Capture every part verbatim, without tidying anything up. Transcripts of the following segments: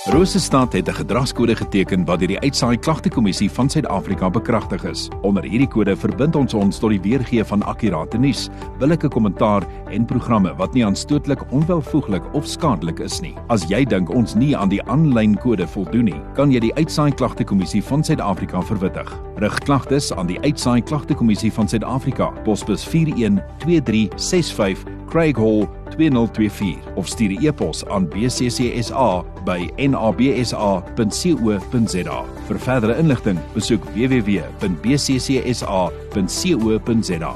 Rosestad het 'n gedragskode geteken wat deur die Uitsaai Klagtekommissie van Suid-Afrika bekragtig is. Onder hierdie kode verbind ons ons tot die weergee van akkurate nuus, billike kommentaar en programme wat nie aanstootlik, onwelvoeglik of skadelik is nie. As jy dink ons nie aan die aanlyn kode voldoen nie, kan jy die Uitsaai Klagtekommissie van Suid-Afrika verwittig. Rig klagtes aan die Uitsaai Klagtekommissie van Suid-Afrika, posbus vier een twee drie ses vyf, Craig Hall twee nul twee vier of stuur 'n e-pos aan b c c s a by n a b s a punt co punt z a. Vir verdere inligting, besoek w w w punt b c c s a punt co punt z a.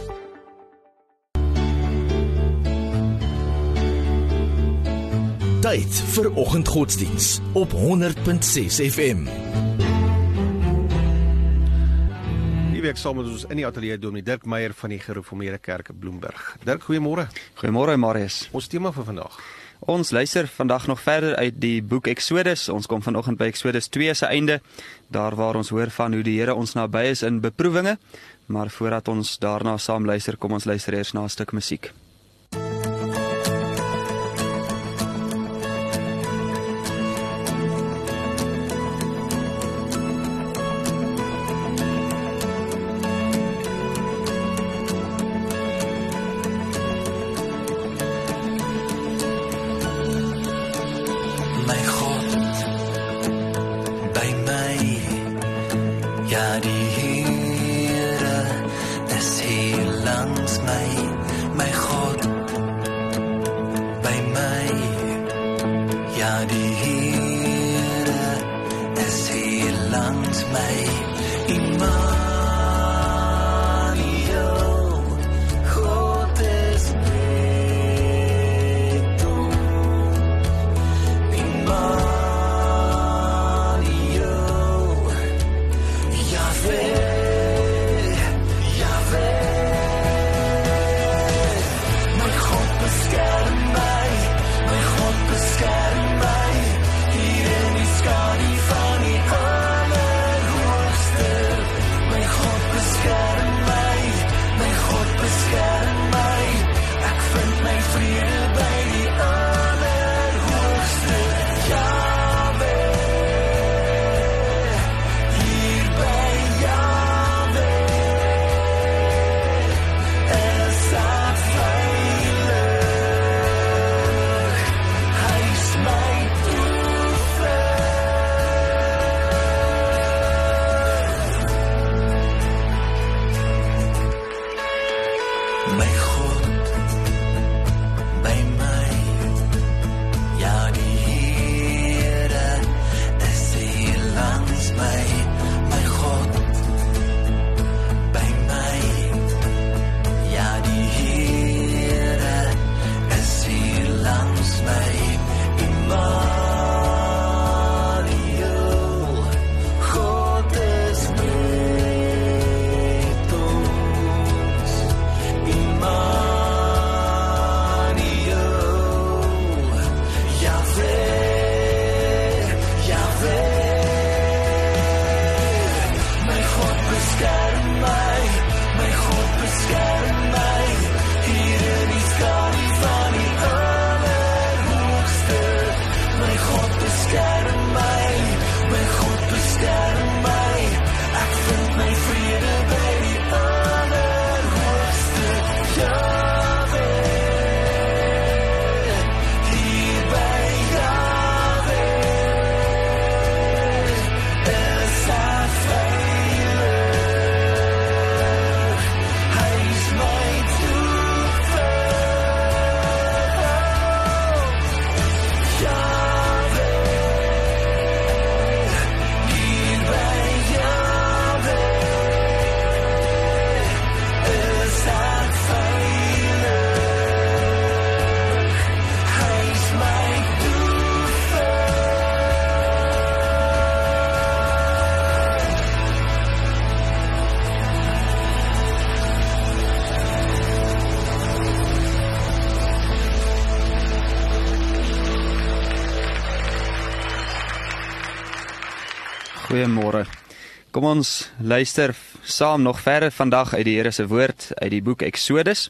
Tyd vir oggendgodsdiens op honderd punt ses F M. Ek saam met ons in die ateljee Dominee Dirk Meyer van die Gereformeerde Kerk Bloemburg. Dirk, goeiemôre. Goeiemôre Marius. Ons tema vir vandag. Ons luister vandag nog verder uit die boek Exodus. Ons kom vanoggend by Exodus twee se einde, daar waar ons hoor van hoe die Here ons naby is in beproewinge. Maar voordat ons daarna saam luister, kom ons luister eers na 'n stuk musiek. Goeiemôre. Kom ons luister saam nog verder vandag uit die Here se woord uit die boek Exodus.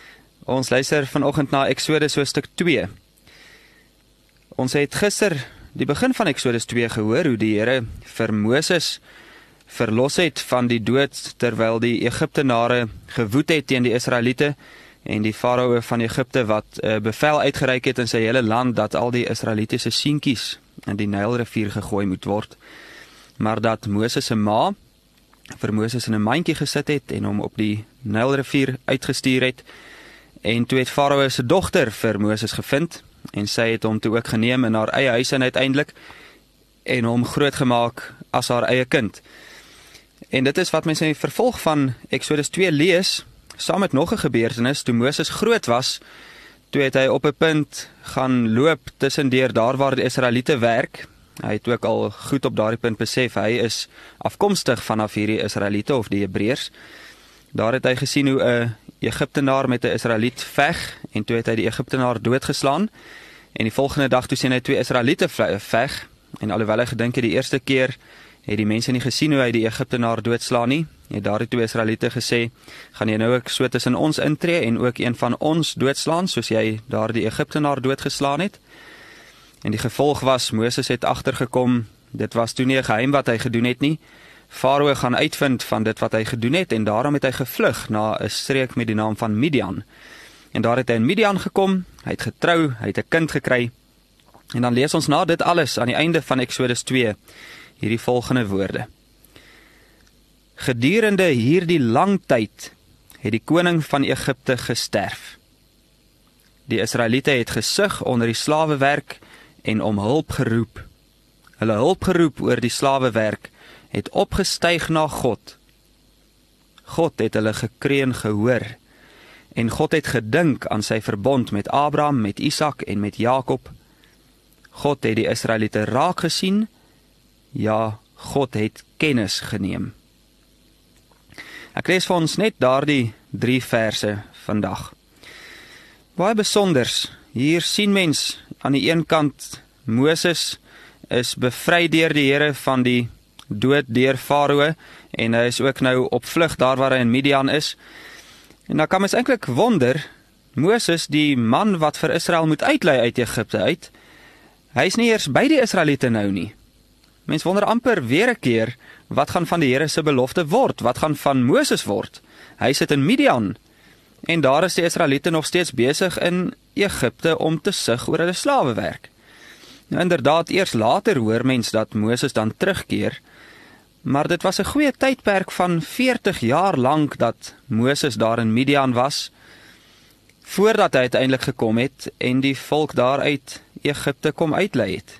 Ons luister vanoggend na Exodus hoofstuk twee. Ons het gister die begin van Eksodus twee gehoor hoe die Here vir Moses verlos het van die dood terwyl die Egiptenare gewoed het teen die Israeliete en die farao van Egipte wat uh, bevel uitgereik het in sy hele land dat al die Israelitiese seentjies in die Nylrivier gegooi moet word, maar dat Moses se ma vir Moses in 'n mandjie gesit het en hom op die Nylrivier uitgestuur het, en toe het farao se dogter vir Moses gevind, en sy het hom toe ook geneem in haar eie huis en uiteindelik, en hom grootgemaak as haar eie kind. En dit is wat mens in die vervolg van Eksodus twee lees, saam met nog 'n gebeurtenis, toe Moses groot was, toe het hy op 'n punt gaan loop tussendeur daar waar die Israeliete werk. Hy het ook al goed op daardie punt besef, hy is afkomstig vanaf hierdie Israeliete of die Hebreërs. Daar het hy gesien hoe 'n Egiptenaar met 'n Israeliet veg, en toe het hy die Egiptenaar doodgeslaan, en die volgende dag toe sien hy twee Israeliete veg, en alhoewel hy gedink het die eerste keer, het die mense nie gesien hoe hy die Egiptenaar doodslaan nie, het daardie twee Israeliete gesê, gaan jy nou ook so tussen ons intree, en ook een van ons doodslaan, soos jy daar die Egiptenaar doodgeslaan het. En die gevolg was, Moses het agtergekom, dit was toe nie 'n geheim wat hy gedoen het nie, Farao gaan uitvind van dit wat hy gedoen het, en daarom het hy gevlug na 'n streek met die naam van Midian. En daar het hy in Midian gekom, hy het getrou, hy het 'n kind gekry, en dan lees ons na dit alles, aan die einde van Eksodus twee, hierdie volgende woorde. Gedurende hierdie lang tyd, het die koning van Egipte gesterf. Die Israeliete het gesug onder die slawewerk, en om hulp geroep. Hulle hulp geroep oor die slawewerk, het opgestyg na God. God het hulle gekreun gehoor, en God het gedink aan sy verbond met Abraham, met Isak en met Jakob. God het die Israeliete raak gesien, ja, God het kennis geneem. Ek lees vir ons net daardie drie verse vandag. Baie besonders, hier sien mens aan die een kant, Moses is bevry deur die Here van die dood deur Farao, en hy is ook nou op vlug daar waar hy in Midian is. En dan kan mens eintlik wonder, Moses, die man wat vir Israel moet uitlei uit Egipte uit, hy is nie eers by die Israeliete nou nie. Mens wonder amper weer 'n keer, wat gaan van die Here se belofte word? Wat gaan van Moses word? Hy sit in Midian, en daar is die Israeliete nog steeds besig in Egipte om te sug oor hulle slawewerk. Nou inderdaad, eers later hoor mens dat Moses dan terugkeer, maar dit was 'n goeie tydperk van veertig jaar lank dat Moses daar in Midian was, voordat hy uiteindelik gekom het en die volk daar uit Egipte kom uitlei het.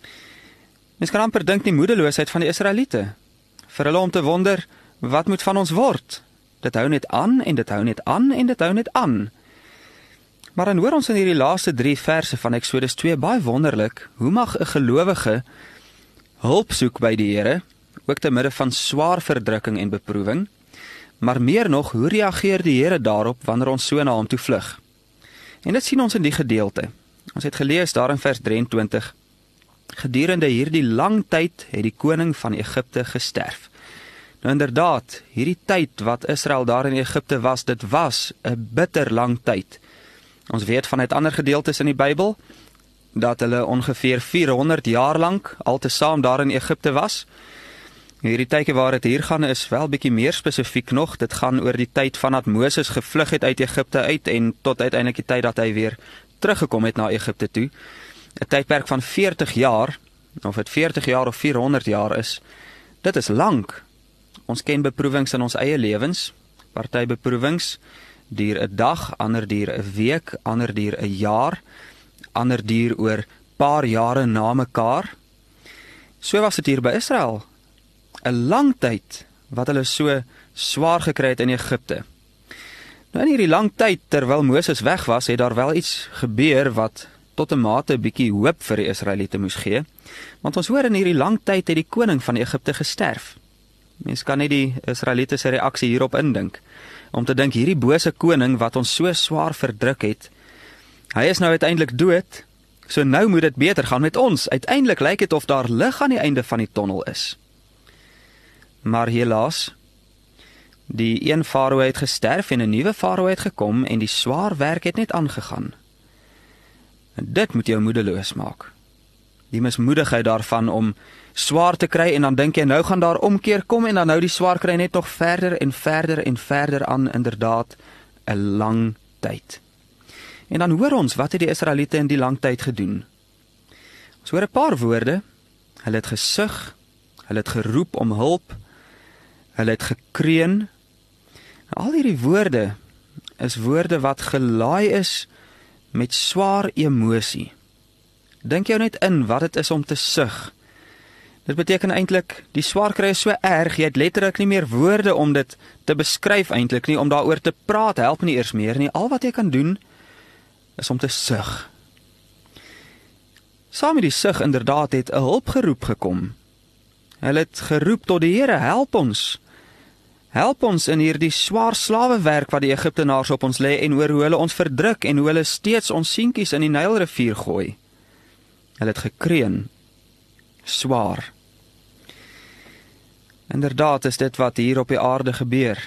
Mens kan amper dink die moedeloosheid van die Israeliete, vir hulle om te wonder, wat moet van ons word? Dit hou net aan, en dit hou net aan, en dit hou net aan. Maar dan hoor ons in hierdie laaste drie verse van Eksodus twee baie wonderlik, hoe mag 'n gelowige hulp soek by die Here, ook te midde van swaar verdrukking en beproewing, maar meer nog, hoe reageer die Here daarop wanneer ons so na hom toe vlug? En dit sien ons in die gedeelte. Ons het gelees daar in vers drieëntwintig, gedurende hierdie lang tyd het die koning van Egipte gesterf. Nou inderdaad, hierdie tyd wat Israel daar in Egipte was, dit was 'n bitter lang tyd. Ons weet vanuit ander gedeeltes in die Bybel, dat hulle ongeveer vierhonderd jaar lank altesaam daar in Egipte was. Hierdie tydjie waar het hier gaan is wel bietjie meer spesifiek nog, dit gaan oor die tyd vandat Moses gevlug het uit Egipte uit, en tot uiteindelik die tyd dat hy weer teruggekom het na Egipte toe. 'n Tydperk van veertig jaar, of het veertig jaar of vierhonderd jaar is, dit is lank. Ons ken beproewings in ons eie lewens, party beproewings, duur 'n dag, ander duur 'n week, ander duur 'n jaar, ander duur oor paar jare na mekaar. So was dit hier by Israel, 'n lang tyd, wat hulle so swaar gekry het in Egipte. Nou in hierdie lang tyd, terwyl Moses weg was, het daar wel iets gebeur wat tot 'n mate 'n bietjie hoop vir die Israeliete moes gee, want ons hoor in hierdie lang tyd het die koning van Egipte gesterf. Mens kan net die Israeliete se reaksie hierop indink, om te dink hierdie bose koning wat ons so swaar verdruk het, hy is nou uiteindelik dood, so nou moet dit beter gaan met ons. Uiteindelik lyk dit of daar lig aan die einde van die tonnel is. Maar helaas, die een farao het gesterf en 'n nuwe farao het gekom en die swaar werk het net aangegaan. En dit moet jou moedeloos maak. Die mismoedigheid daarvan om swaar te kry en dan dink jy nou gaan daar omkeer kom en dan nou die swaar kry net nog verder en verder en verder aan, inderdaad 'n lang tyd. En dan hoor ons, wat het die Israeliete in die lang tyd gedoen? Ons hoor 'n paar woorde. Hulle het gesug, hulle het geroep om hulp, hulle het gekreun. Al hierdie woorde is woorde wat gelaai is met swaar emosie. Dink jou net in wat dit is om te sug. Dit beteken eintlik, die swaar kry is so erg, jy het letterlik nie meer woorde om dit te beskryf eintlik nie, om daaroor te praat, help nie eers meer nie. Al wat jy kan doen, is om te sug. Saam met die sug inderdaad het 'n hulpgeroep gekom. Hulle het geroep tot die Here, help ons. Help ons in hierdie swaar slawewerk wat die Egiptenaars op ons lê en oor hoe hulle ons verdruk en hoe hulle steeds ons seentjies in die Nylrivier gooi. Hulle het gekreun. Swaar. Inderdaad is dit wat hier op die aarde gebeur.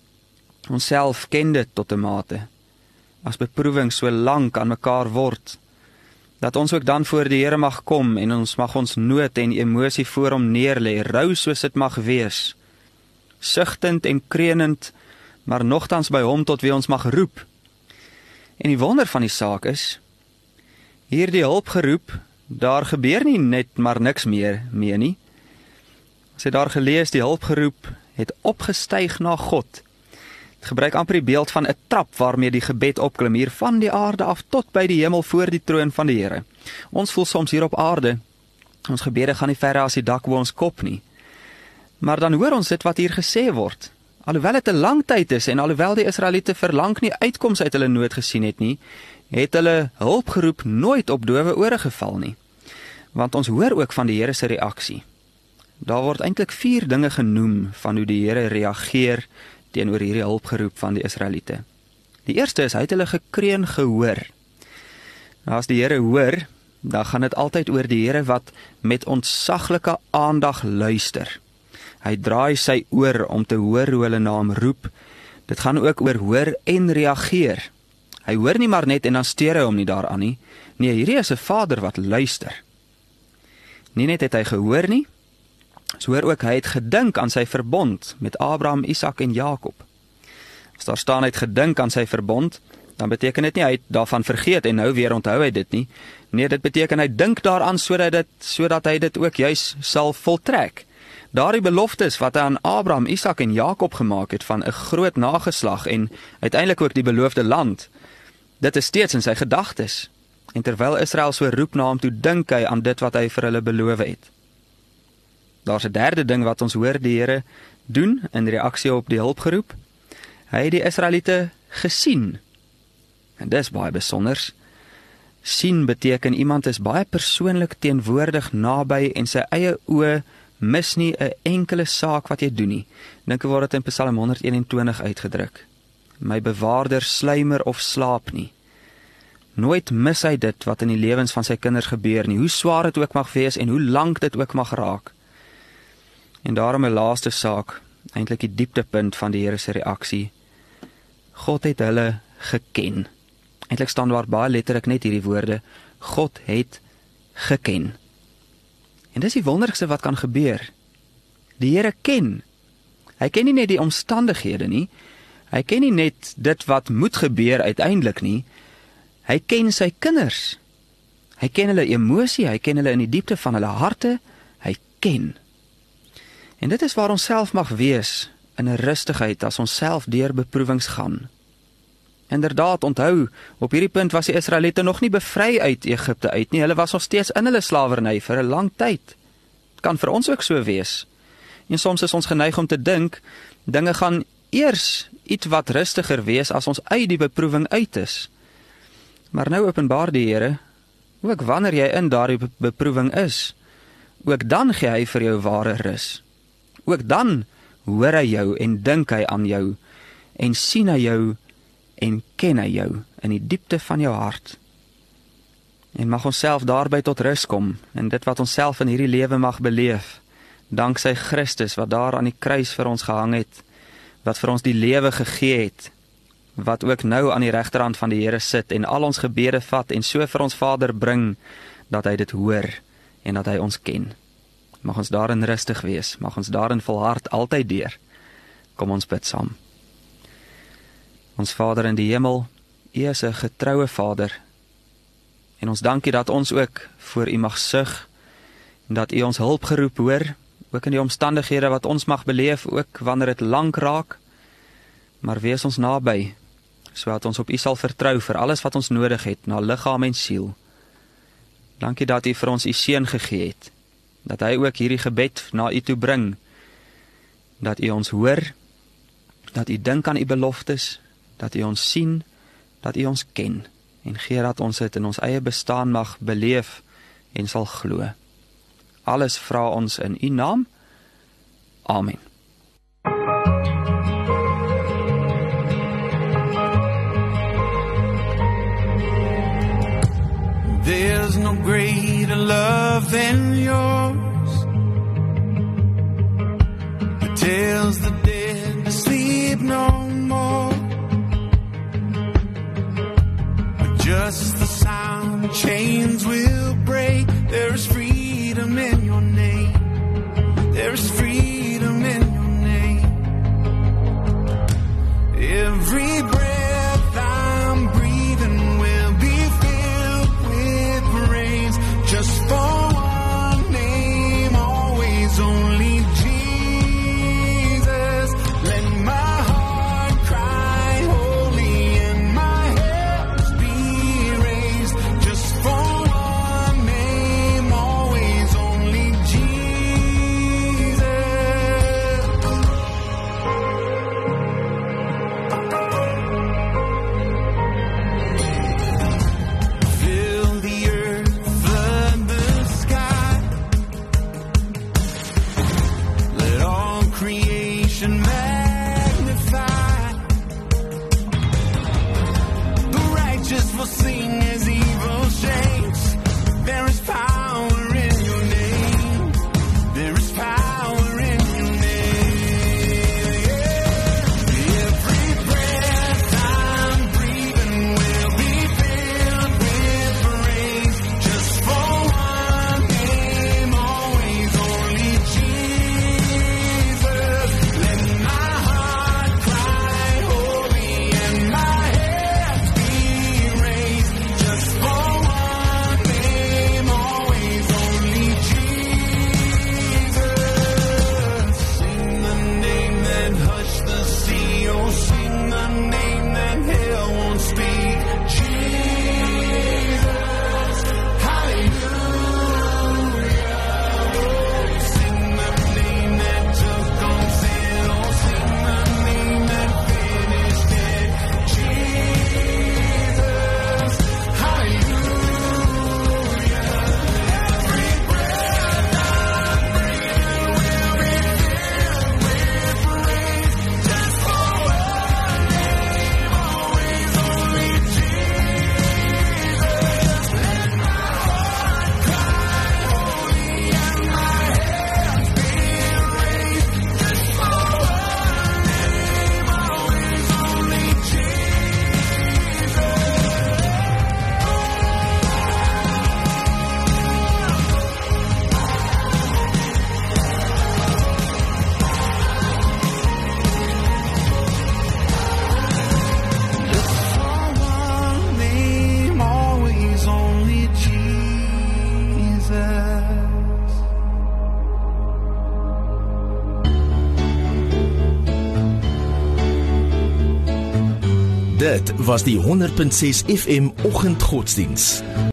Ons self ken dit tot 'n mate. As beproewing so lank aan mekaar word, dat ons ook dan voor die Here mag kom en ons mag ons nood en emosie voor hom neerlê, rou soos dit mag wees, sugtend en kreunend, maar nogtans by hom tot wie ons mag roep. En die wonder van die saak is, hierdie hulpgeroep, daar gebeur nie net maar niks meer mee nie. As jy daar gelees, die hulpgeroep het opgestyg na God. Het gebruik amper die beeld van 'n trap waarmee die gebed opklim, hier van die aarde af tot by die hemel voor die troon van die Here. Ons voel soms hier op aarde, ons gebede gaan nie verre as die dak bo ons kop nie. Maar dan hoor ons dit wat hier gesê word. Alhoewel dit 'n lang tyd is en alhoewel die Israeliete verlang nie uitkoms uit hulle nood gesien het nie, het hulle hulpgeroep nooit op dowe ore geval nie. Want ons hoor ook van die Here se reaksie. Daar word eintlik vier dinge genoem van hoe die Here reageer teenoor hierdie hulpgeroep van die Israeliete. Die eerste is, hy het hulle gekreun gehoor. Nou as die Here hoor, dan gaan dit altyd oor die Here wat met ontsaglike aandag luister. Hy draai sy oor om te hoor hoe hulle na hom roep. Dit gaan ook oor hoor en reageer. Hy hoor nie maar net en dan steur hy hom nie daaraan nie. Nee, hierdie is 'n Vader wat luister. Nie net het hy gehoor nie, so hoor ook hy het gedink aan sy verbond met Abraham, Isak en Jakob. As daar staan hy het gedink aan sy verbond, dan beteken dit nie hy het daarvan vergeet en nou weer onthou hy dit nie. Nee, dit beteken hy dink daaraan sodat dit sodat hy dit ook juis sal voltrek. Daardie beloftes wat hy aan Abraham, Isak en Jakob gemaak het van 'n groot nageslag en uiteindelik ook die beloofde land, dit is steeds in sy gedagtes. En terwyl Israel so roep na hom toe, dink hy aan dit wat hy vir hulle beloof het. Daar's 'n derde ding wat ons hoor die Here doen in reaksie op die hulpgeroep. Hy het die Israeliete gesien. En dis baie besonders. Sien beteken iemand is baie persoonlik teenwoordig naby en sy eie oë mis nie 'n enkele saak wat jy doen nie. Dink word dit in Psalm honderd eenentwintig uitgedruk. My bewaarder sluimer of slaap nie. Nooit mis hy dit wat in die lewens van sy kinders gebeur nie, hoe swaar dit ook mag wees en hoe lank dit ook mag raak. En daarom 'n laaste saak, eintlik die dieptepunt van die Here se reaksie. God het hulle geken. Eintlik staan daar baie letterlik net hierdie woorde, God het geken. En dis die wonderlikste wat kan gebeur. Die Here ken. Hy ken nie net die omstandighede nie, hy ken nie net dit wat moet gebeur uiteindelik nie, hy ken sy kinders. Hy ken hulle emosie, hy ken hulle in die diepte van hulle harte, hy ken. En dit is waar ons self mag wees, in 'n rustigheid as ons self deur beproewings gaan. Inderdaad, onthou, op hierdie punt was die Israeliete nog nie bevry uit Egipte uit nie, hulle was nog steeds in hulle slawerny vir 'n lang tyd. Het kan vir ons ook so wees. En soms is ons geneig om te dink, dinge gaan eers iets wat rustiger wees as ons uit die beproewing uit is. Maar nou openbaar die Here, ook wanneer jy in daardie beproewing is, ook dan gee hy vir jou ware rus. Ook dan hoor hy jou en dink hy aan jou, en sien hy jou, en ken hy jou in die diepte van jou hart. En mag ons self daarby tot rus kom, en dit wat ons self in hierdie lewe mag beleef, danksy Christus wat daar aan die kruis vir ons gehang het, wat vir ons die lewe gegee het, wat ook nou aan die regterhand van die Here sit, en al ons gebede vat, en so vir ons Vader bring, dat hy dit hoor, en dat hy ons ken. Mag ons daarin rustig wees, mag ons daarin volhard altyd deur. Kom ons bid saam. Ons Vader in die hemel, U is 'n getroue Vader, en ons dank U dat ons ook voor U mag sug, en dat U ons hulp geroep hoor, ook in die omstandighede wat ons mag beleef, ook wanneer dit lank raak, maar wees ons naby, sodat ons op U sal vertrou vir alles wat ons nodig het, na liggaam en siel. Dankie dat U vir ons U seun gegee het, dat hy ook hierdie gebed na U toe bring, dat U ons hoor, dat U dink aan U beloftes, dat U ons sien, dat U ons ken, en gee dat ons dit in ons eie bestaan mag beleef en sal glo. Alles vra ons in U naam. Amen. There's no greater love than yours, that tells the dead to sleep no more. Just the sound, chains will break. There is freedom in your name. There is freedom in your name. Every breath I'm breathing will be filled with praise. Just for one name, always only Jesus. Let my heart cry holy and my hands be raised. Just for one name, always only Jesus. Fill the earth, flood the sky. Let all creation magnify. The righteous will sing as evil shakes. There is power in your name. There is power in your name. Every breath I'm breathing will be filled with praise. Just for one name, always only Jesus. Let my heart cry holy and my hands be raised. Just for one name, always only Jesus. Sing the name that hushed the sea. Oh, sing the name that hell won't speak. Jesus, hallelujah. Sing the name that took on sin. Oh, sing the name that finished it. Jesus, hallelujah. Every breath I'm breathing will be filled with praise. Just for one name, always only Jesus. Let my heart cry holy and my hands be raised. Just for one name, always only Jesus. Just for one name, always only Jesus. Dit was die honderd punt ses F M oggendgodsdiens.